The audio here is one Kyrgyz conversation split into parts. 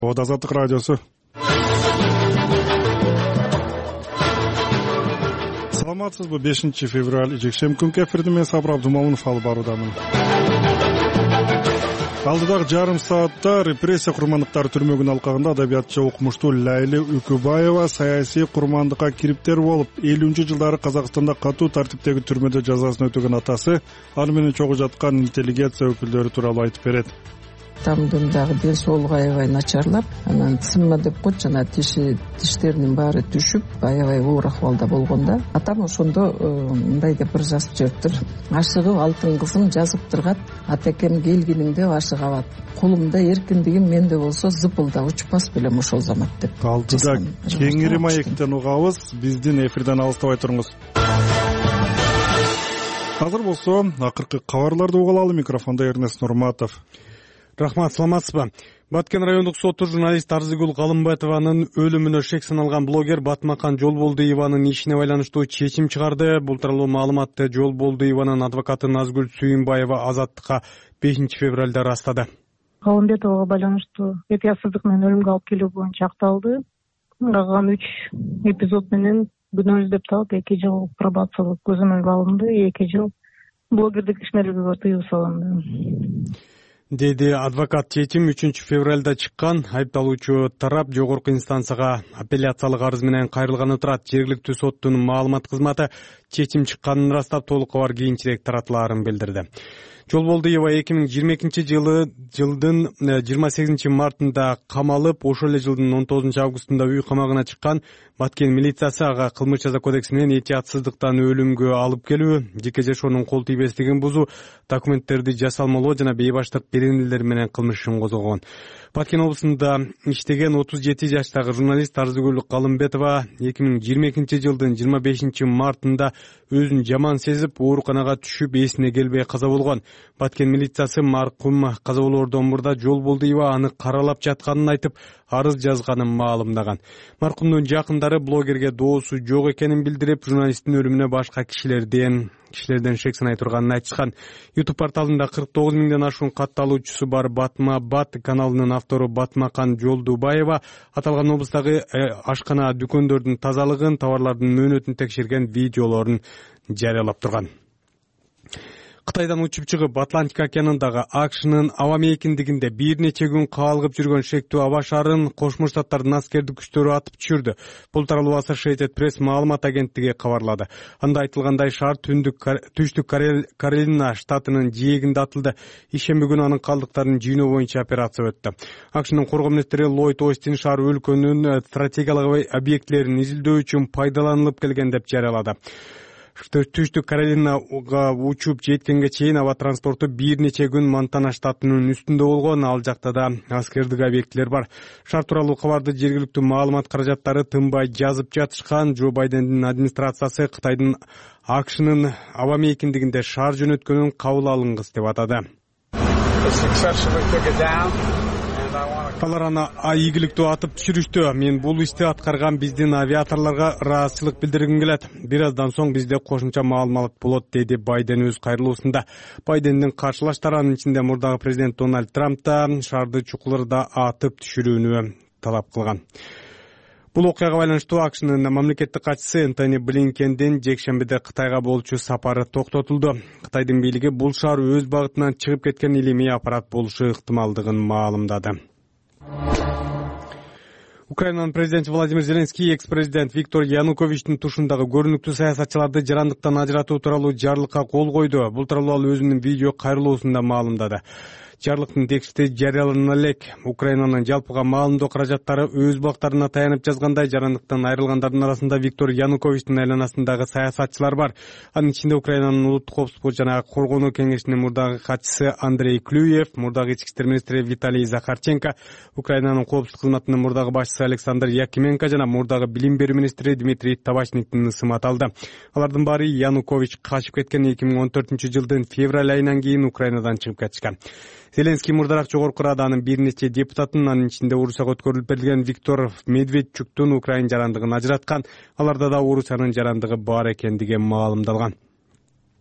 Азаттык радиосу. Саламатсызбы? 5 февраль жекшемби күнкү эфирде мен Сабыр Абдумомунов алып баруудамын. Алдыдагы жарым саатта репрессия курмандыктары түрмөгүнүн алкагында адабиятчы окумуштуу Лайли Үкүбаева саясий курмандыкка кириптер болуп, 50-жылдары Казакстанда катуу тартиптеги түрмөдө жазасын өтөгөн атасы, ал менен чогуу жаткан интеллигенция өкүлдөрү тууралуу айтып берет. Атамдын дагы ден соолугу аябай начарлап, анан сынма деп коет, жана тиштеринин баары түшүп, аябай оор акыбалда болгон да. Атам ошондо мындай деп бир жазып жибериптир. Ашыгып алтын кызым жазып тургат, атекем келгиниңде ашыгабат. Колумда эркиндигим менде болсо зыпылда учпас белем ошол замат деп. Алдыда кеңири маектен угабыз, биздин эфирден алыстабай туруңуз. Азыр болсо акыркы кабарларды угуп алалы. Микрофондо Эрнест Нурматов. Рахмат, саламатсызбы? Баткен райондук соту журналист Арзыгүл Калымбетованын өлүмүнө шек саналган блогер Батмакан Жолболдуеванын ишине байланыштуу чечим чыгарды. Бул тууралуу маалыматты Жолболдуеванын адвокаты Назгүл Сүйүнбаева Азаттыкка 5 февралда ырастады. Калымбетовага байланыштуу эпиясыздык менен өлүмгө алып келүү боюнча акталды. Калган 3 эпизод менен күнөө издеп таап 2 жыл пробациялык көзөмөлгө алынды, 2 жыл блогердик ишмерлигине тыюу салынды, деди адвокат. Чечим 3 февралда чыккан. Айыпталуучу тарап жогорку инстанцияга апелляциялык арыз менен кайрылганы турат. Жергиликтүү соттун маалымат кызматы чечим чыкканын ырастап, толук кабар кийинчерээк таратылаарын билдирди. Жолболдуева 2022-жылдын 28 мартында камалып, ошол эле жылдын 19 августунда үй камагына чыккан. Баткен милициясы ага кылмыш жаза кодексинен этиятсыздыктан өлүмгө алып келүү, жеке жашоонун кол тийбестигин бузуу, документтерди жасалмалоо жана бейбаштык беренелер менен кылмыш ишин козгогон. Баткен облусунда иштеген 37 жаштагы журналист Арзыгүл Калымбетова 2022-жылдын 25 мартында өзүн жаман сезип, ооруканага түшүп, эсине келбей каза болгон. Баткен милициясы маркум каза болоордон мурда Жолболдуева аны каралап жатканын айтып, арыз жазганын маалымдаган. Маркумдун жакындары блогерге доосу жок экенин билдирип, журналисттин өлүмүнө башка кишилерден шек санай турганын айтышкан. YouTube порталында 49 миңден ашуун катталуучусу бар Батма Бат каналынын автору Батмакан Жолдубаева аталган облустагы ашкана дүкөндөрдүн тазалыгын, товарлардын мөөнөтүн текшерген видеолорун жарыялап турган. Кытайдан учуп чыгып, Атлантика океанындагы АКШнын аба мейкиндигинде бир нече күн каалгып жүргөн шектүү аба шарын Кошмо Штаттардын аскердик күчтөрү атып түшүрдү. Бул тууралуу Associated Press маалымат агенттиги кабарлады. Анда айтылгандай, шар түштүк Каролина штатынын жээгинде атылды. Ишемби күнү анын калдыктарын жыйноо боюнча операция өттү. АКШнын коргоо министри Ллойд Остин шар өлкөнүн стратегиялык объектилерин изилдөө үчүн пайдаланылып келген деп жарыялады. Түштүк Каролинага учуп жеткенге чейин аба транспорту бир нече күн Монтана штатынын үстүндө болгон. Ал жакта да аскердик объектилер бар. Шар тууралуу кабарды жергиликтүү маалымат каражаттары тынбай жазып жатышкан. Джо Байдендин администрациясы Кытайдын АКШнын аба мейкиндигинде шар жөнөткөнүн кабыл алынгыс деп атады. Алар аны ийгиликтүү атып түшүрүштү. Мен бул ишти аткарган биздин авиаторлорго ыраазычылык билдиргим келет. Бир аздан соң бизде кошумча маалымат болот, деди Байден өз кайрылуусунда. Байдендин каршылаштары, анын ичинде мурдагы президент Дональд Трамп да шарды чукулурда атып түшүрүүнү талап кылган. Бул окуяга байланыштуу АКШнын мамлекеттик катчысы Энтони Блинкендин жекшембиде Кытайга болчу сапары токтотулду. Кытайдын бийлиги бул шаар өз багытынан чыгып кеткен илимий аппарат болушу ыктымалдыгын маалымдады. Украинанын президенти Владимир Зеленский экс-президент Виктор Януковичтин тушундагы көрүнүктүү саясатчыларды жарандыктан ажыратуу тууралуу жарлыкка кол койду. Бул тууралуу ал өзүнүн видео кайрылуусунда маалымдады. Жарлыктын тексти жарыялана элек. Украинанын жалпыга маалымдоо каражаттары өз бактарына таянып жазгандай, жарандыктан айрылгандардын арасында Виктор Януковичтин айланасындагы саясатчылар бар. Анын ичинде Украинанын улуттук коопсуздук жана коргонуу кеңешинин мурдагы катчысы Андрей Клюев, мурдагы ички иштер министри Виталий Захарченко, Украинанын коопсуздук кызматынын мурдагы башчысы Александр Якименко жана мурдагы билим берүү министри Дмитрий Табачниктин ысымы аталды. Алардын баары Янукович качып кеткен 2014-жылдын февраль айынан кийин Украинадан чыгып кетишкен. Зеленский мурдараак жогорку раданын бир нече депутатын, анын ичинде Орусияга өткөрүлүп берилген Виктор Медведчуктун Украин жарандыгын ажыраткан. Аларда да Орусиянын жарандыгы бар экендиги маалымдалган.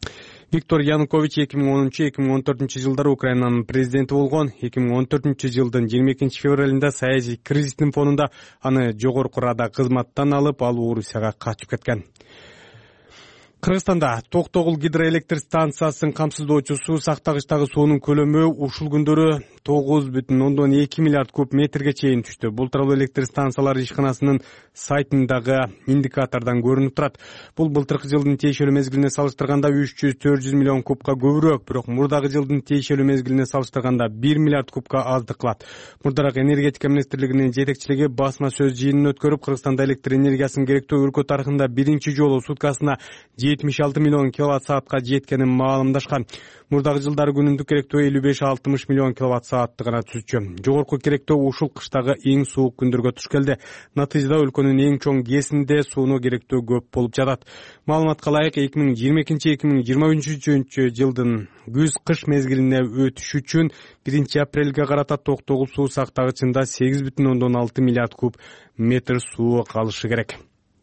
Виктор Янукович 2010-2014 жылдары Украинанын президенти болгон. 2014 жылдын 22 февралында саясий кризистин фонунда аны жогорку рада кызматтан алып, ал Орусияга качып кеткен. Кыргызстанда Токтогул гидроэлектр станциясын камсыздоочу суу сактагычтагы суунун көлөмү ушул күндөрү 9,2 миллиард куб метрге чейин түштү. Бул тууралуу электр станциялары ишканасынын сайтындагы индикатордон көрүнүп турат. Бул былтыркы жылдын тиешелүү мезгилине салыштырганда 300-400 миллион кубка көбүрөөк, бирок мурдагы жылдын тиешелүү мезгилине салыштырганда 1 миллиард кубка аздык кылат. Мурдараак энергетика министрлигинин жетекчилиги басма сөз жыйынын өткөрүп, Кыргызстанда электр энергиясынын керектөө өлкө тарыхында биринчи жолу суткасына 76 миллион киловатт саатка жеткенин маалымдашкан. Мурдагы жылдары күнүндүк керектөө 55-60 миллион киловатт саатты гана түзчү. Жогорку керектөө ушул кыштагы эң суук күндөргө туш келди. Натыйжада өлкөнүн эң чоң ГЭСинде сууну керектөө көп болуп жатат. Маалыматка ылайык 2022-2023 жылдын күз-кыш мезгилине өтүш үчүн 1 апрелге карата Токтогул суу сактагычында 8,6 миллиард куб метр суу калышы керек.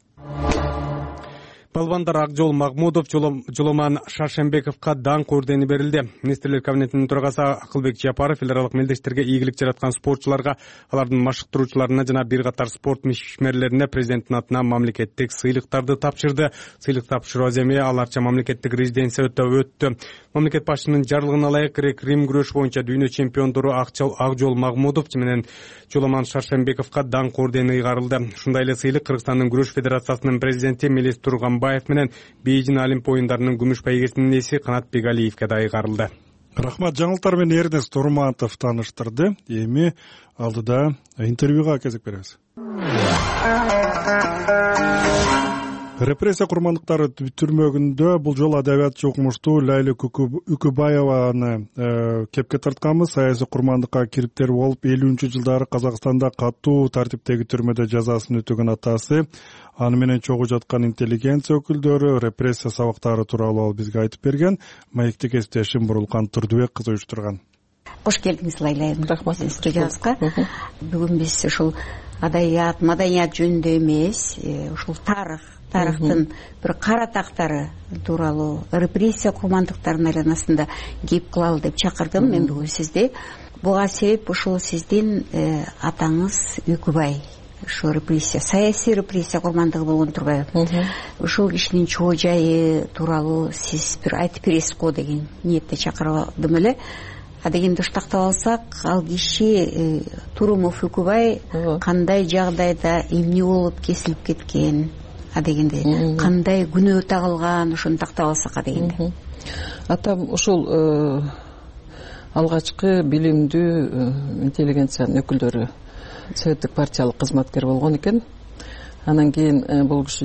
Балбандар Акжол Магмудов, Жоломан Шаршембековго даңк ордени берилди. Министрлер кабинетинин төрагасы Акылбек Жапаров эл аралык мелдештерге ийгилик жараткан спортчуларга, алардын машыктыруучуларына жана бир катар спорт ишмерлерине президенттин атынан мамлекеттик сыйлыктарды тапшырды. Сыйлык тапшыруу эми аларча мамлекеттик резиденцияда өттү. Мамлекет башчынын жарлыгына ылайык Рим күрөш боюнча дүйнө чемпиондору Акжол Магмудов менен Жоломан Шаршембековго даңк ордени ыйгарылды. Ушундай эле сыйлык Кыргызстандын күрөш федерациясынын президенти Мелис Турганбаев менен Бейжин Олимп оюндарынын күмүш байгесинин ээси Канат Бегалиевге да ыйгарылды. Рахмат, жаңылыктар менен Эрнест Урматов тааныштырды. Эми алдыда интервьюга кезек беребиз. Репрессия курмандыктары түрмөгүндө бул жолу адабиятчы окумуштуу Лайли Үкүбаеваны кепке тартканбыз. Саясий курмандыкка кириптер болуп 50-жылдары Казакстанда катуу тартиптеги түрмөдө жазасын өтөгөн атасы, аны менен чогуу жаткан интеллигенция өкүлдөрү репрессия сабактары тууралуу ал бизге айтып берген. Маектик эстешим Бурулкан Турдубек кызы уюштурган. Кош келдиңиз, Лайла. Рахмат студиябызга. Бүгүн биз ушул адабият, маданият жөнүндө эмес, ушул тарыхтын бир кара тактары тууралуу репрессия курмандыктарынын айланасында кеп кылалы деп чакырдым мен бүгүн сизди. Буга себеп ушул сиздин атаңыз Үкүбай. Ушул репрессия, саясий репрессия курмандыгы болгон турбайбы? Ушул кишинин чоо жайы тууралуу сиз бир айтып бересиз го деген ниетте чакырдым эле. Дегенди уштактап алсак, ал киши Турумов Үкүбай кандай жагдайда эмне болуп кесилип кеткен, дегенди кандай күнөө тагылган, ошону тактап алсак дегенди. Атам ушул алгачкы билимдүү интеллигенциянын өкүлдөрү советтик партиялык кызматкер болгон экен. Анан кийин бул киши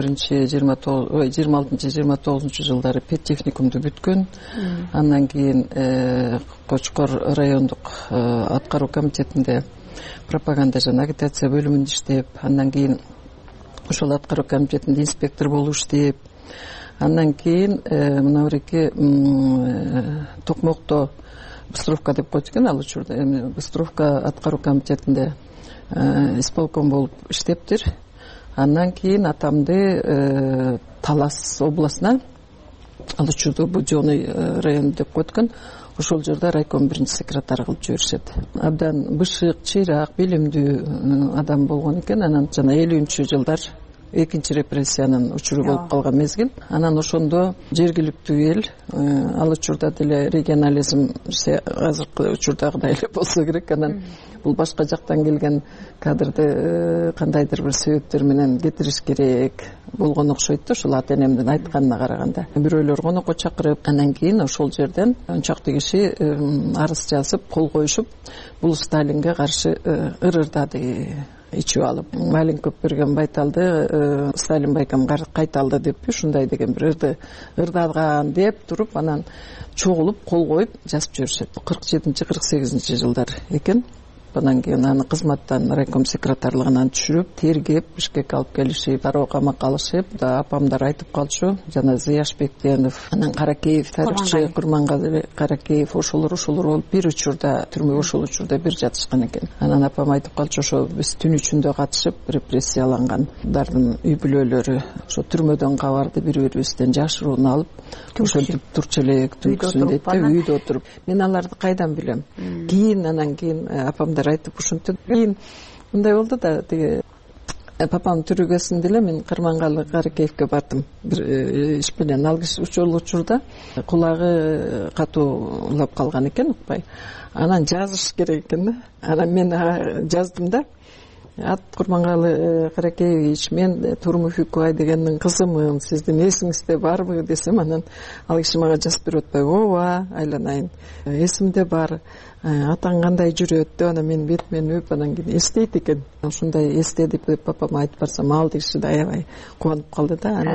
26-29 жылдары педтехникумду бүткөн. Андан кийин Кочкор райондук аткаруу комитетинде пропаганда жана агитация бөлүмүндө иштеп, андан кийин ошол аткаруу комитетинде инспектор болуп иштеп, андан кийин мына бирки Токмокто Быстровка деп коет экен ал учурда. Эми Быстровка аткаруу комитетинде исполком болуп иштептир. Андан кийин атамды Талас областына, ал учурда Будённый район деп коет экен, ошол жерде райком биринчи секретары кылып жиберишет. Абдан бышык, чыйрак, билимдүү адам болгон экен. Анан жана 50-жылдар экинчи репрессиянын учуру болуп калган мезгил. Анан ошондо жергиликтүү эл, ал учурда деле регионализм азыркы учурдагыдай эле болсо керек. Анан бул башка жактан келген кадрды кандайдыр бир себептер менен кетириш керек болгон окшойт да, ушул ата энемдин айтканына караганда. Бирөөлөр конокко чакырып, андан кийин ошол жерден ончакты киши арыз жазып, кол коюшуп, бул Сталинге каршы ырырдады. Ичип алып, малин көп берген байталды Сталин байкам кайталды деп, ушундай деген бир ырдалган деп туруп, анан чогулуп кол коюп жазып жиберишет. 47-48 жылдар экен. анан кийин аны кызматтан райком секретарлыгынан түшүрүп тергеп Бишкекке алып келишип дароо камакка алышып, апамдар айтып калчу, жана Зыяшбектенов, анан Каракеев, тарыхчы Курмангали Каракеев ошолор болуп бир учурда түрмөгө ошол учурда бир жатышкан экен. Анан апам айтып калчу, ошо биз түн ичинде катышып репрессиялангандардын үй бүлөлөрү ошо түрмөдөн кабарды бири-бирибизден жашыруун алып, ошентип турчу эле түнкүсүн дейт да, үйдө отуруп. Мен аларды кайдан билем? Анан кийин апамдар айтып ушинтип, кийин мындай болду да, тиги папам түрүгөсүндө эле мен Курмангалы Каракеевке бардым бир иш менен. Ал киши ошол учурда кулагы катуу улап калган экен, укпай. Анан жазыш керек экен да. Анан мен жаздым да. Ат Курмангалы Каракеевич, мен Турмуф Үкүбай дегендин кызымын, сиздин эсиңизде барбы десем, анан ал киши мага жазып берип атпайбы, ооба айланайын, эсимде бар, атаң кандай жүрөт деп, анан мен бетимен өп, анан кийин эстейт экен. Ушундай эстедип деп папама айтып барсам, ал киши да аябай кубанып калды да. Анан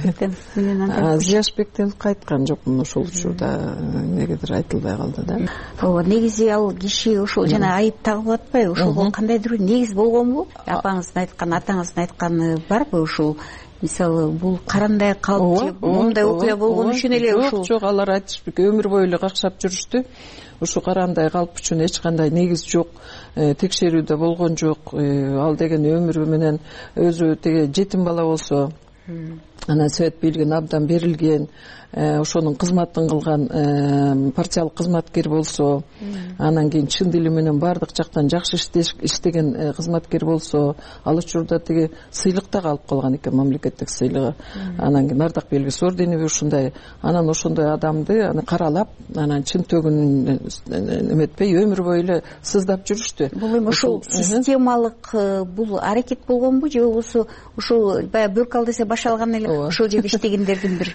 Зыяшбектен кайткан жокмун ошол учурда, эмнегедир айтылбай калды да. Ооба, негизи ал киши ошол жана айып тагылып атпайбы, ошол кандайдыр негиз болгонбу? Апаңыздын айтканы, атаңыздын айтканы барбы ушул? Мисалы, бул карандай калып же мындай окуя болгон үчүн эле ушул? Жок, алар айтышпайт, өмүр бою эле какшап жүрүштү. Ушу карандай калп үчүн эч кандай негиз жок, текшерүү да болгон жок. Ал деген өмүрү менен өзү теге жетим бала болсо, анан совет бийлигине абдан берилген, ошонун кызматын кылган партиялык кызматкер болсо, анан кийин чын дили менен баардык жактан жакшы иштеген кызматкер болсо, ал учурда тиги сыйлык да алып калган экен, мамлекеттик сыйлыгы. Анан кийин ардак белгиси ордениби ушундай. Анан ошондой адамды аны каралап, анан чын төгүнүн эметпей өмүр бою эле сыздап жүрүштү. Бул эми ушул системалык бул аракет болгонбу же болбосо ушул баягы бөрк ал десе баш алган эле ошол жерде иштегендердин бир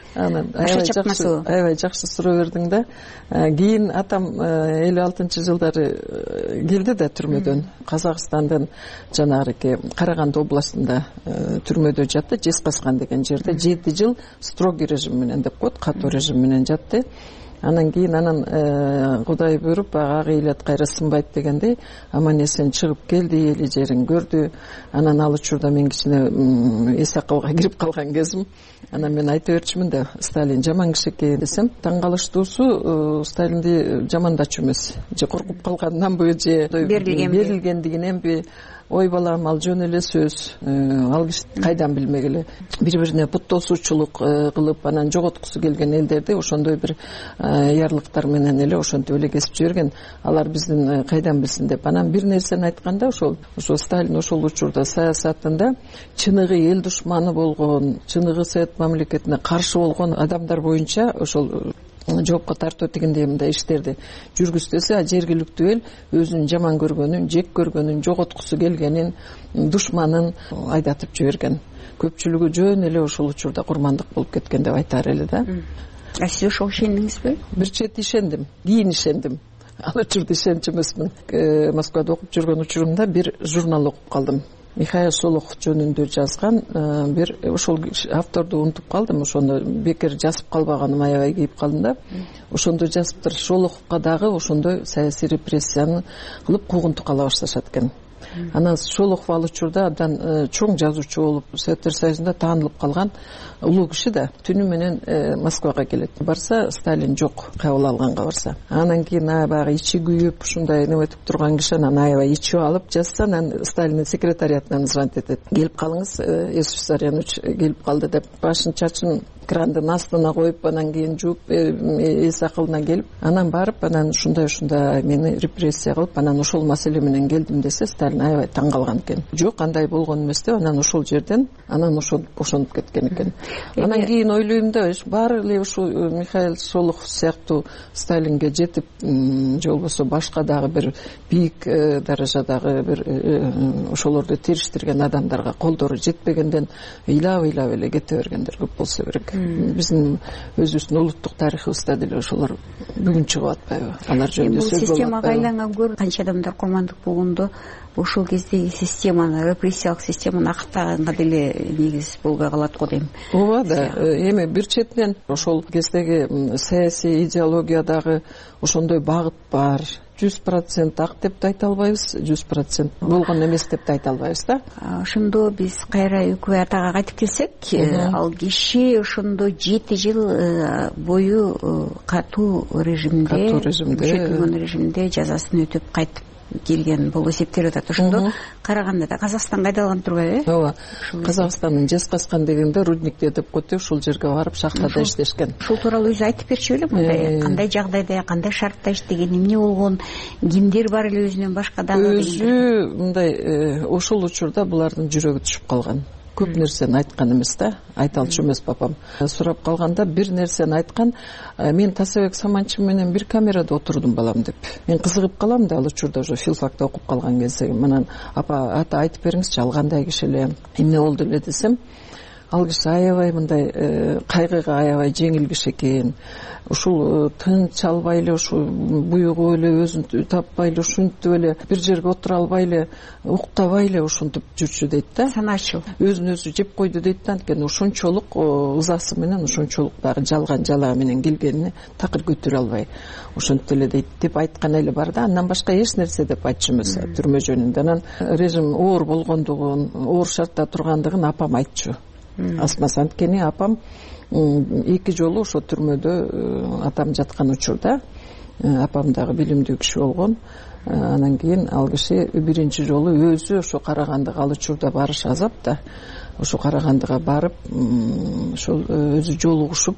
аябай жакшы суроо бердиң да. Кийин атам 56-жылдары келди да түрмөдөн, Казакстандын жанагы Караганды областында түрмөдө жатты, Жезкаскан деген жерде 7 жыл строгий режим менен деп коет, катуу режим менен жатты. Анан кийин Кудай буйруп, ак ыйлат кайра сынбайт дегендей, аман эсен чыгып келди, эли жерин көрдү. Анан ал учурда мен кичине эс акылга кирип калган кезим. Анан мен айта берчүмүн да, Сталин жаман киши экен десем, таң калыштуусу Сталинди жамандачу эмес. Же коркуп калганданбы, же берилгендигиненби, ой балам, ал жөн эле сөз. Ал киши кайдан билмек эле. Бири-бирине буттоосуучулук кылып, анан жоготкусу келген элдерди ошондой бир ярлыктар менен эле ошентип эле кесип жиберген. Алар биздин кайдан билсин деп. Анан бир нерсени айтканда, ошол Сталин ошол учурда саясатында чыныгы эл душманы болгон, чыныгы совет мамлекетине каршы болгон адамдар боюнча ошол жоопко тартуу дегендей мындай иштерди жүргүзсө, жергиликтүү эл өзүнүн жаман көргөнүн, жек көргөнүн, жоготкусу келгенин, душманын айдатып жиберген. Көпчүлүгү жөн эле ошол учурда курмандык болуп кеткен деп айтаар эле да. Сиз ошого ишендиңизби? Бир чети ишендим, кийин ишендим. Ал учурда ишенчү эмесмин. Москвада окуп жүргөн учурумда бир журнал окуп калдым. Михаил Шолохов жөнүндө жазган бир, ошол авторду унутуп калдым, ошону бекер жазып калбаганым аябай кейип калдым да. Ошондо жазыптыр, Шолоховго дагы ошондой саясий репрессияны кылып куугунтук ала башташат экен. Анан Шолохов ал учурда абдан чоң жазуучу болуп, Советтер Союзунда таанылып калган улуу киши да. Түнү менен Москвага келет. Барса, Сталин жок, кабыл алганга барса. Анан кийин баягы ичи күйүп, ушундай неметип турган киши анан аябай ичип алып жазса, анан Сталиндин секретариатынан звонить этет. Келип калыңыз, Иосиф Виссарионович келип калды деп, башын чачын крандын астына коюп, анан кийин жууп, эс акылына келип, анан барып, анан ушундай мени репрессия кылып, анан ошол маселе менен келдим десе, Сталин аябай таң калган экен. Жок, андай болгон эмес деп, анан ошол жерден анан бошонуп кеткен экен. Анан кийин ойлойм да, баары эле ушул Михаил Шолохов сыяктуу Сталинге жетип, же болбосо башка дагы бир бийик даражадагы бир ошолорду териштирген адамдарга колдору жетпегенден ыйлап эле кете бергендер көп болсо керек. Биздин өзүбүздүн улуттук тарыхыбызда деле ошолор бүгүн чыгып атпайбы? Алар жөнүндө сөз болуп атпайбы? Бул системага айланган көр, канча адамдар курмандык болгондо ошол кездеги системаны, репрессиялык системаны актаганга деле негиз болбой калат го дейм. Ооба да, эми бир четинен ошол кездеги саясий идеологиядагы ошондой багыт бар. 100% ак деп да айта албайбыз, 100% болгон эмес деп да айта албайбыз да. Ошондо биз кайра Үкүбай атага кайтып келсек, ал киши ошондо 7 жыл бою катуу режимде, күчөтүлгөн режимде жазасын өтөп кайтып келген болуп эсептелип атат. Ошондо караганда да Казакстанга айдалган турбайбы? Ооба. Казакстандын Жезказган дегенде рудникте деп коет, ушул жерге барып шахтада иштешкен. Ушул тууралуу өзү айтып берчү беле, мындай кандай жагдайда, кандай шартта иштеген, эмне болгон, кимдер бар эле өзүнөн башка дагы? Өзү мындай ошол учурда булардын жүрөгү түшүп калган. Көп нерсени айткан эмес да, айта алчу эмес папам. Сурап калганда бир нерсени айткан, мен Тасабек Саманчин менен бир камерада отурдум балам деп. Мен кызыгып калам да, ал учурда уже филфакта окуп калган кезде. Манан апа, ата айтып бериңизчи, ал кандай киши эле, эмне болду эле десем, ал киши аябай мындай кайгыга аябай жеңил киши экен. Ушул тынч албай эле, ушу буюгу эле өзүн таппай эле, ушинтип эле бир жерге отура албай эле, уктабай эле ушинтип жүрчү дейт да. Саначыл. Өзүн өзү жеп койду дейт да. Анткени ошончолук ызасы менен, ошончолук дагы жалган жалаа менен келгенине такыр көтөрө албай. Ошентип эле дейт деп айткан эле бар да. Андан башка эч нерсе деп айтчу эмес түрмө жөнүндө. Анан режим оор болгондугун, оор шартта тургандыгын апам айтчу. Асмаса, анткени апам 2 жолу ошо түрмөдө атам жаткан учурда, апам дагы билимдүү киши болгон. Анан кийин ал киши биринчи жолу өзү ошо Карагандыга, ал учурда барыш азап да, ошо Карагандыга барып, ошол өзү жолугушуп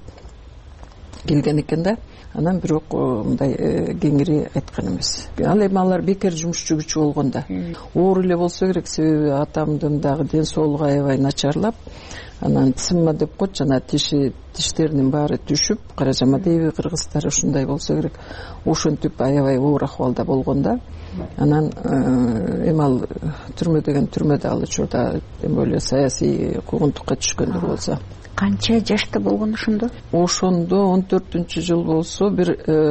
келген экен да. Анан бирок мындай кеңири айткан эмес. Ал эми алар бекер жумушчу күчү болгон да. Оор эле болсо керек, себеби атамдын дагы ден соолугу аябай начарлап, анан цимма деп коет, жана тиштеринин баары түшүп, каражама дейби кыргыздар, ушундай болсо керек. Ошентип аябай оор акыбалда болгон да. Анан эми ал түрмө деген түрмөдө ал учурда эле саясий куугунтукка түшкөндүр болсо. Канча жашта болгон ошондо? Ошондо 14-жыл болсо, бир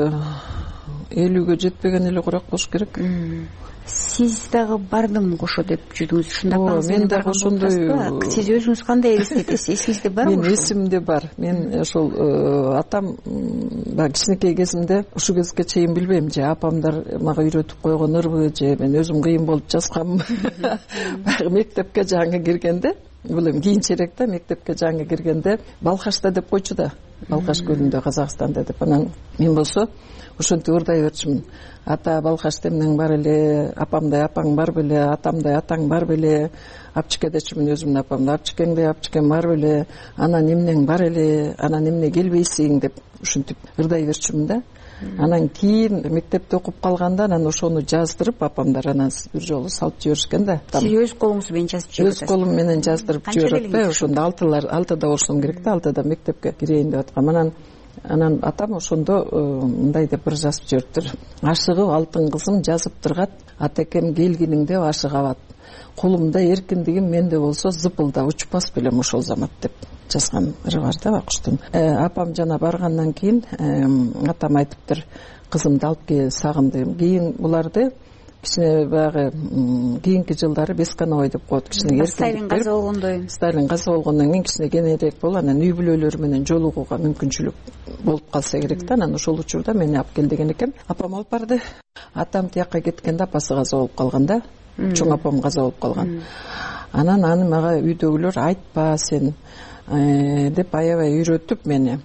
50-ге жетпеген эле курак болуш керек. Сиз дагы бардым ошо деп жүрдүңүз, ушундай апаңыз мен дагы ошондой. Сиз өзүңүз кандай элестетесиз? Эсиңизде барбы? Мен эсимде бар. Мен ошол атам кичинекей кезимде, ушу кезге чейин билбейм, же апамдар мага үйрөтүп койгонурбу, же мен өзүм кыйын болуп жазганмы. Мектепке жаңы киргенде, бул эми кийинчерээк да, мектепке жаңы киргенде Балхашта деп койчу да, Балхаш көлүндө, Казакстанда деп. Анан мен болсо ошентип ырдай берчүмүн. Ата, Балхашта эмнең бар эле, апамдай апаң бар беле, атамдай атаң бар беле, апчике дечүмүн өзүмдүн апамды, апчикеңдей апчикең бар беле, анан эмнең бар эле, анан эмне келбейсиң деп ушинтип ырдай берчүмүн да. Анан кийин мектепте окуп калганда, анан ошону жаздырып апамдар анан бир жолу салып жиберишкен да. Сиз өз колуңуз менен жазып жибердиңиз? Өз колум менен жаздырып жиберип, ошондо 6-да болушум керек да, 6-да мектепке кирейин деп аткам. Анан атам ошондо мындай деп бир жазып жибериптир. Ашыгып алтын кызым жазып тургат, атакем келгиниңде ашыгабат. Колумда эркиндигим менде болсо зыпылда учпас белем ошол замат деп жазган бар да Бакуштун. Апам жана баргандан кийин атам айтыптыр, кызымды алып кел, сагындым. Кийин буларды кичине баягы кийинки жылдары Бескановой деп коет, кичине эркиндик. Сталин каза болгондой. Сталин каза болгондон кийин кичине кененирээк болуп, анан үй бүлөлөрү менен жолугууга мүмкүнчүлүк болуп калса керек да. Анан ошол учурда мени алып кел деген экен. Апам алып барды. Атам тияка кеткенде апасы каза болуп калган да. Чоң апам каза болуп калган. Анан аны мага үйдөгүлөр айтпа сен деп аябай үйрөтүп мени.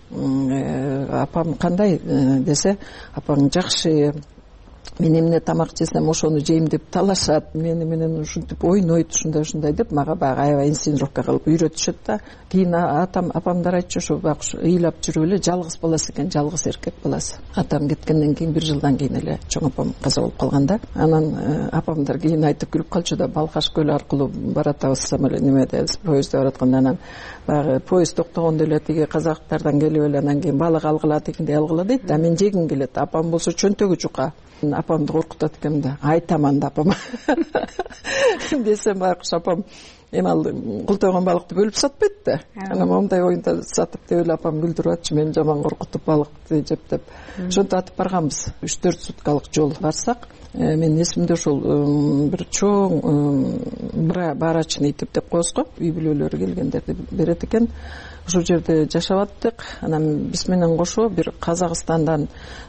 Апам кандай десе, апаң жакшы, мен эмне тамак жесем ошону жейм деп талашат, мени менен ушинтип ойнойт, ушундай деп мага баягы аябай инсценировка кылып үйрөтүшөт да. Кийин апамдар айтчу, ошо Бакуш ыйлап жүрүп эле жалгыз баласы экен, жалгыз эркек баласы. Атам кеткенден кийин бир жылдан кийин эле чоң апам каза болуп калганда. Анан апамдар кийин айтып күлүп калчу да, Балхаш көлү аркылуу баратабыз самолет немеде, поездде баратканда, анан баягы поезд токтогондо эле тиги казактардан келип эле анан кийин балык алгыла дегендей алгыла дейт да, мен жегим келет. Апам болсо чөнтөгү жука. Апамды коркутат экен да, айтаман да апама десем, Бакуш апам эми ал култойгон балыкты бөлүп сатпайт да. Анан мондай оюнда сатып деп эле апам күлдүрүп атчы, мени жаман коркутуп балыкты жеп деп. Ошентип атып барганбыз. 3-4 суткалык жол барсак, мен эсимде ошол бир чоң барачный деп коебуз го, үй бүлөлөрү келгендерди берет экен. Ошол жерде жашап аттык. Анан биз менен кошо бир Казакстандан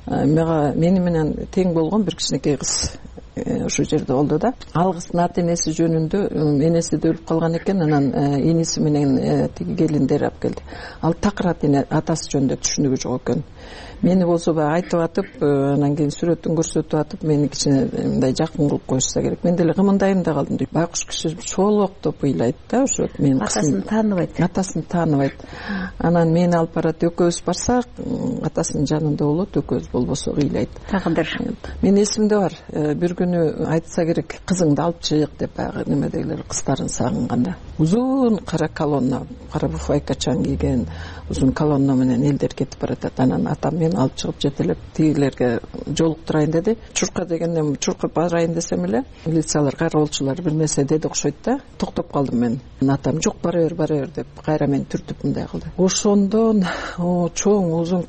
мени менен тең болгон бир кичинекей кыз ошол жерде болду да. Ал кыздын ата энеси жөнүндө, энеси да өлүп калган экен. Анан иниси менен тиги келиндер алып келди. Ал такыр атасы жөнүндө түшүнүгү жок экен. Мени болсо баягы айтып атып, анан кийин сүрөтүн көрсөтүп атып, мени кичине мындай жакын кылып коюшса керек. Мен деле кымындайм да калдым. Байкуш киши чолоктоп ыйлайт да, ошо менин атасын тааныбайт. Атасын тааныбайт. Анан мени алып барат, экөөбүз барсак, атасынын жанында болот, экөөбүз болбосо ыйлайт. Тагдыр. Менин эсимде бар. Бир күнү айтса керек, кызыңды алып чык деп баягы немедегилер кыздарын сагынганда. Узун кара колонна, кара буфайкачан кийген узун колонна менен элдер кетип баратат. Анан атам мени алып чыгып жетелеп тигилерге жолуктурайын деди. Чурка дегенден чуркап барайын десем эле, милициялар, кароолчулар бир нерсе деди окшойт да. Токтоп калдым мен. Атам жок, бара бер деп кайра мени түртүп мындай кылды. Ошондон чоң узун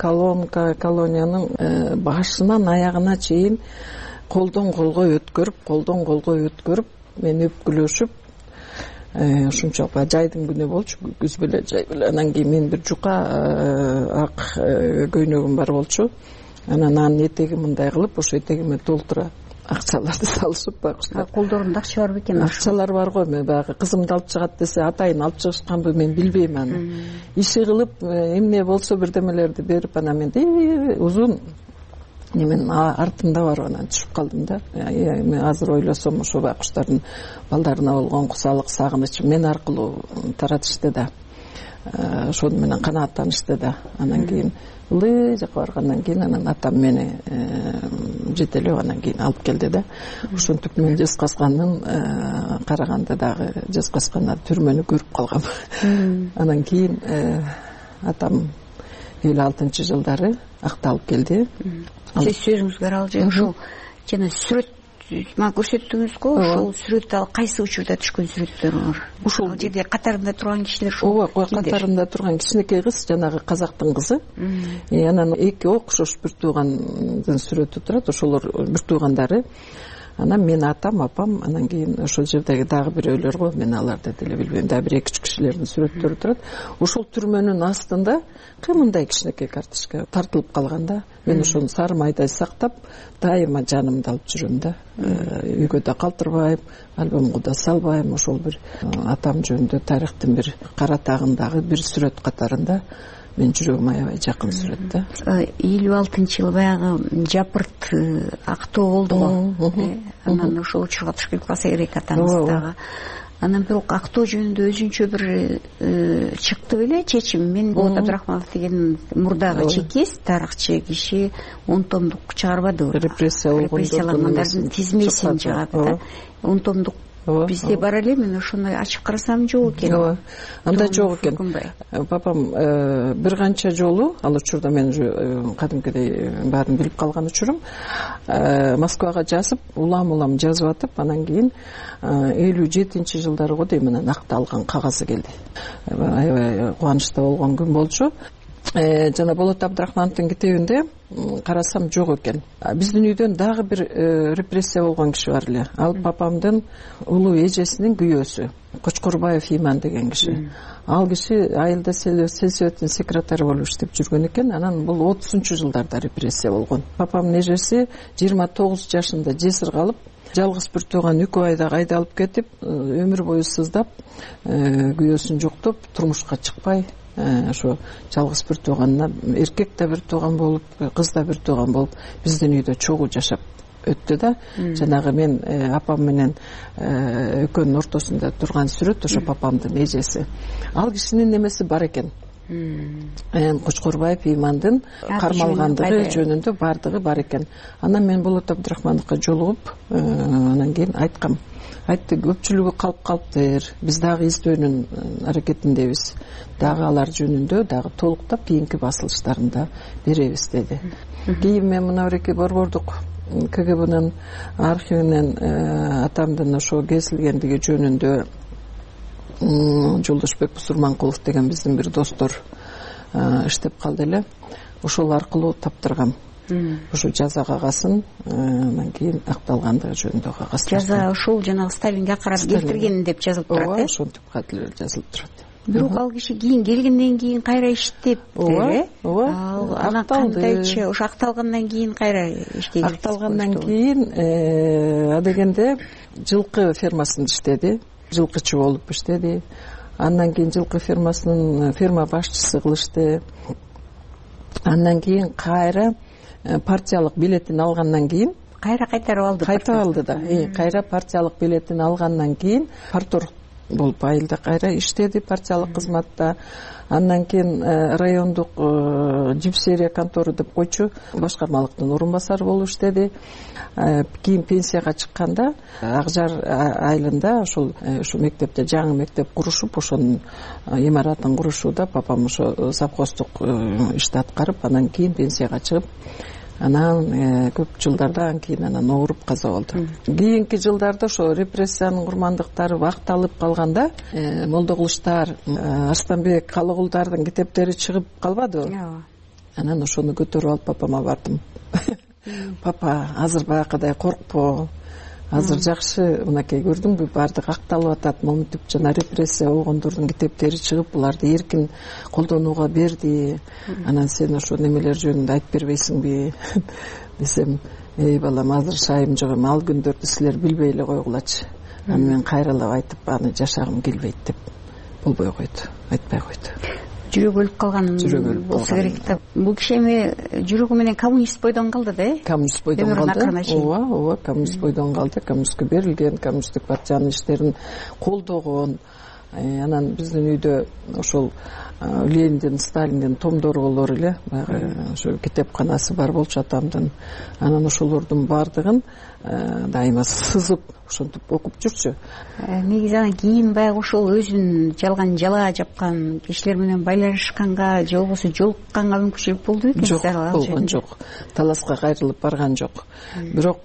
колониянын башынан аягына чейин колдон колго өткөрүп, мени өпкүлөшүп, ушунчалык жайдын күнү болчу, күз беле жай беле. Анан кийин мен бир жука ак көйнөгүм бар болчу. Анан анын этеги мындай кылып, ошо этегиме толтура акчаларды салышып байкуштар. Колдорунда акча бар бекен? Акчалар бар го. Мен баягы кызымды алып чыгат десе, атайын алып чыгышканбы мен билбейм аны. Иши кылып, эмне болсо бирдемелерди берип, анан мен узун немен артында барып анан түшүп калдым да. Мен азыр ойлосом, ошо байкуштардын балдарына болгон кусалык, сагыныч мен аркылуу таратышты да. Ошону менен канааттанышты да. Анан кийин ылдый жака баргандан кийин анан атам мени жетелеп анан кийин алып келди да. Ошентип мен Жезказганын караганда дагы Жезказганда түрмөнү көрүп калгам. Анан кийин атам 56-жылдары акталып келди. Сиз сөзүңүзгө аралжып, ушул жана сүрөт мага көрсөттүңүз го, ошол сүрөт ал кайсы учурда түшкөн сүрөттөр? Ушул жерде катарында турган кишилер ошол. Ооба, катарында турган кичинекей кыз, жанагы казактын кызы. Анан эки окшош бир туугандын сүрөтү турат, ошолор бир туугандары. Анан мен атам, апам, анан кийин ошол жердеги дагы бирөөлөр го, мен аларды деле билбейм, дагы бир эки-үч кишилердин сүрөттөрү турат. Ошол түрмөнүн астында кымындай кичинекей карточка тартылып калган да. Мен ошону сары майдай сактап, дайыма жанымда алып жүрөм да. Үйгө да калтырбайм, альбомго да салбайм. Ошол бир атам жөнүндө тарыхтын бир кара тагындагы бир сүрөт катарында мен жүрөгүм аябай жакын сүрөт да. 56-жылы баягы Жапырт актоо болду го. Анан ошол учурга туш келип калса керек атаңыз дагы. Анан бирок актоо жөнүндө өзүнчө бир чыкты беле чечим. Мен Болот Абдрахманов деген мурдагы чекист, тарыхчы киши 10 томдук чыгарбады. Репрессиялангандардын тизмесин чыгарды да. 10 томдук бизде бар эле, мен ошону ачып карасам жок экен. Ооба. Анда жок экен. Папам бир канча жолу, ал учурда мен кадимкидей баарын билип калган учурум, Москвага жазып, улам жазып атып, анан кийин 57-жылдары го дейм, анан акталган кагазы келди. Аябай кубанычта болгон күн болчу. Жана Болот Абдрахмановдун китебинде карасам жок экен. Биздин үйдөн дагы бир репрессия болгон киши бар эле. Ал папамдын улуу эжесинин күйөөсү, Кочкорбаев Иман деген киши. Ал киши айылда сельсоветтин секретары болуп иштеп жүргөн экен. Анан бул 30-жылдарда репрессия болгон. Папамдын эжеси 29 жашында жесир калып, жалгыз бир тууган Үкүбайда айдалып кетип, өмүр бою сыздап, күйөөсүн жоктоп, турмушка чыкпай, ошо жалгыз бир тууганына, эркек да бир тууган болуп, кыз да бир тууган болуп, биздин үйдө чогуу жашап өттү да. Жанагы мен апам менен экөөнүн ортосунда турган сүрөт ошо папамдын эжеси. Ал кишинин немеси бар экен. Кочкорбаев Имандын кармалгандыгы жөнүндө бардыгы бар экен. Анан мен Болот Абдрахмановго жолугуп, анан кийин айткам. Айтты, көпчүлүгү калып калыптыр. Биз дагы издөөнүн аракетиндебиз. Дагы алар жөнүндө дагы толуктап кийинки басылыштарында беребиз деди. Кийин мен мына бирки борбордук КГБнын архивинен атамдын ошо кесилгендиги жөнүндө Жолдошбек Бусурманкулов деген биздин бир достор иштеп калды эле. Ошол аркылуу таптыргам. ушу жаза кагасын анан кийин акталгандыгы жөнүндө кагаз. Жаза ушул жанагы Сталинге карап келтирген деп жазылып турат. Ооба, ошентип катылып жазылып турат. Бирок ал киши кийин келгенден кийин кайра иштеп, ооба, анан кандайчы ошо акталгандан кийин кайра иштеди. Акталгандан кийин адегенде жылкы фермасында иштеди, жылкычы болуп иштеди. Андан кийин жылкы фермасынын ферма башчысы кылышты. Андан кийин кайра партиялык билетин алгандан кийин кайра кайтарып алды. Кайтып алды да. Кайра партиялык билетин алгандан кийин парторг болуп айылда кайра иштеди партиялык кызматта. Андан кийин райондук жипсерия контору деп койчу башкармалыктын орун басары болуп иштеди. Кийин пенсияга чыкканда Акжар айылында ошол мектепте жаңы мектеп курушуп, ошонун имаратын курушууда папам ошо совхоздук ишти аткарып, анан кийин пенсияга чыгып, анан көп жылдардан кийин анан ооруп каза болду. Кийинки жылдарда ошо репрессиянын курмандыктары вакталып калганда Молдокулуштар, Арстанбек, Калыгулдардын китептери чыгып калбадыбы? Анан ошону көтөрүп алып папама бардым. Папа, азыр баягыдай коркпо. Азыр жакшы, мынакей көрдүңбү, баардык акталып атат. Монтип жана репрессия болгондордун китептери чыгып, буларды эркин колдонууга берди. Анан сен ошо немелер жөнүндө айтып бербейсиңби? Десем, эй балам, азыр шайым жок эми, ал күндөрдү силер билбей эле койгулачы. Анан мен кайралап айтып, аны жашагым келбейт деп болбой койду, айтпай койду. Жүрөгү өлүп калган болсо керек да. Бул киши эми жүрөгү менен коммунист бойдон калды да, Коммунист бойдон калды. Ооба, коммунист бойдон калды. Коммунистке берилген, коммунисттик партиянын иштерин колдогон. Анан биздин үйдө ошол Лениндин, Сталиндин томдору болор эле, баягы ошо китепканасы бар болчу атамдын. Анан ошолордун баардыгын дайыма сызып, ошентип окуп жүрчү. Негизи анан кийин баягы ошол өзүн жалган жала жапкан кишилер менен байланышканга же болбосо жолукканга мүмкүнчүлүк болду экен. Жок, болгон жок. Таласка кайрылып барган жок. Бирок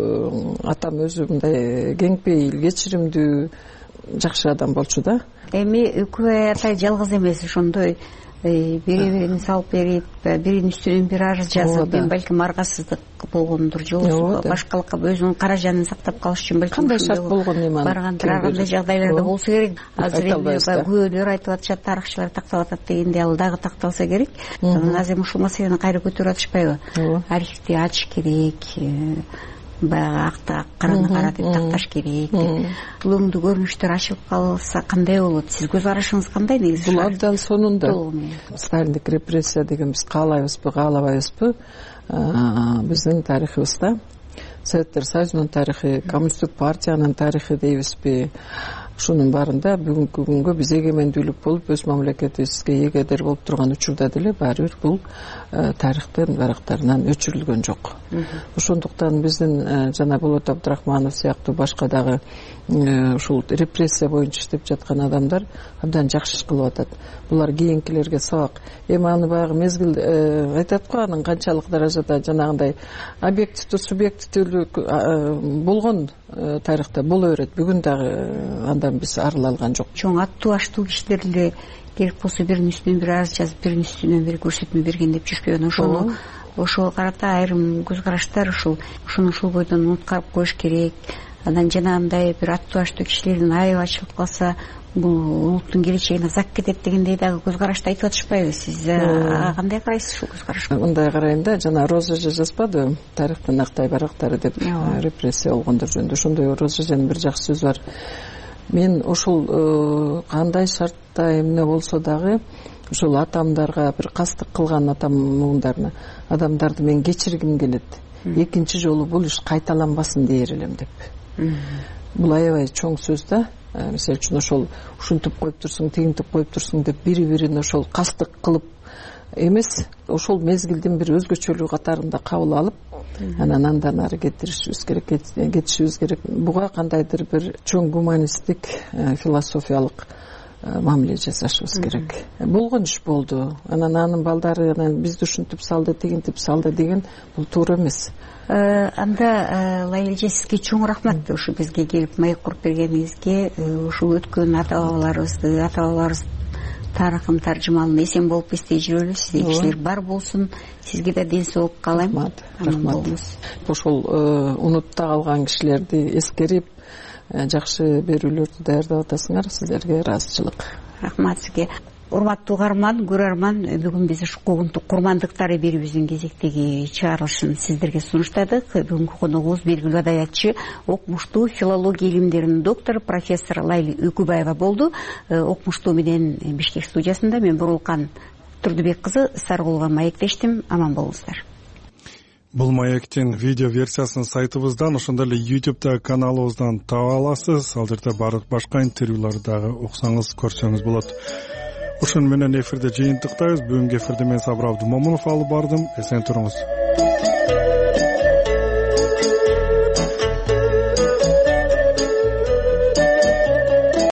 атам өзү мындай кеңпейил, кечиримдүү, жакшы адам болчу да. Эми Үкүбай атай жалгыз эмес, ошондой бири-бирин салып берип, биринин үстүнөн бири арыз жазып, балким аргасыздык болгондур, же болбосо башкалыкка өзүнүн каражанын сактап калыш үчүн балким кандай шарт болгон эми баргандыр, ар кандай жагдайларда болсо керек. Азыр эми күбөлөр айтып атышат, тарыхчылар тактап атат дегенде ал дагы такталса керек. Азыр эми ушул маселени кайра көтөрүп атышпайбы? Архивди ачыш керек, баягы акта караны кара деп такташ керек. Бул өңдүү көрүнүштөр ачылып калса кандай болот? Сиз көз карашыңыз кандай негизи? Бул абдан сонунда. Сталиндик репрессия деген биз каалайбызбы, каалабайбызбы? Биздин тарыхыбызда Советтер Союзунун тарыхы, коммунисттик партиянын тарыхы дейбизби? Ушунун баарында бүгүнкү күнгө биз эгемендүүлүк болуп, өз мамлекетибизге эгедер болуп турган учурда деле баары бир бул тарыхтын барактарынан өчүрүлгөн жок. Ошондуктан биздин жана Болот Абдрахманов сыяктуу башка дагы ушул репрессия боюнча иштеп жаткан адамдар абдан жакшы иш кылып атат. Булар кийинкилерге сабак. Эми аны баягы мезгил айтат го, анын канчалык даражада жанагындай объективдүү, субъективдүүлүк болгон тарыхта боло берет. Бүгүн дагы андан биз арыла алган жок. Чоң аттуу аштуу кишилер эле керек болсо биринин үстүнөн бири арыз жазып, биринин үстүнөн бири көрсөтмө берген деп жүрбөйбү. Ошого карата айрым көз караштар ушул бойдон унуткарып коюш керек. Анан жанагындай бир аттуу аштуу кишилердин айыбы ачылып калса, бул улуттун келечегине зак кетет дегендей дагы көз карашты айтып атышпайбы? Сиз кандай карайсыз ушул көз карашка? Мындай карайм да, жана Роза эже жазбадыбы, тарыхтын актай барактары деп, репрессия болгондор жөнүндө. Ошондой Роза эженин бир жакшы сөзү бар. Мен ошол кандай шартта эмне болсо дагы ошол атамдарга бир кастык кылган атам адамдарды мен кечиргим келет. Экинчи жолу бул иш кайталанбасын дээр элем деп. Бул аябай чоң сөз да. Мисалы үчүн ошол ушинтип коюп турсуң, тигинтип коюп турсуң деп бири-бирин ошол кастык кылып эмес, ошол мезгилдин бир өзгөчөлүгү катарында кабыл алып, анан андан ары кетишибиз керек. Буга кандайдыр бир чоң гуманисттик, философиялык мамиле жасашыбыз керек. Болгон иш болду. Анын балдары бизди ушинтип салды, тигинтип салды деген бул туура эмес. Анда Лайла эже, сизге чоң рахмат ушу бизге келип маек куруп бергениңизге. Ушул өткөн ата-бабаларыбыз тарыхым таржымалын эсен болуп эстей жүрөлү. Сизде кишилер бар болсун. Сизге да ден соолук каалайм. Рахмат. Ошол унутта калган кишилерди эскерип жакшы берүүлөрдү даярдап атасыңар. Сиздерге ыраазычылык. Рахмат сизге. Урматтуу көрөрман, бүгүн биз ушу куугунтук курмандыктар эбирибиздин кезектеги чыгарылышын сиздерге сунуштадык. Бүгүнкү коногубуз белгилүү адаятчы, окумуштуу, филология илимдеринин доктору профессор Лайли Үкүбаева болду. Окумуштуу менен Бишкек студиясында мен Бурулкан Турдубек кызы Саргулова маектештим. Аман болуңуздар. Бул маектин видео версиясын сайтыбыздан, ошондой эле YouTube'да каналыбыздан таба аласыз. Ал жерде баардык башка интервьюларды дагы уксаңыз, көрсөңүз болот. Ошону менен эфирде жыйынтыктайбыз. Бүгүнкү эфирде мен Сабыр Абдумомунов алып бардым. Эсен туруңуз.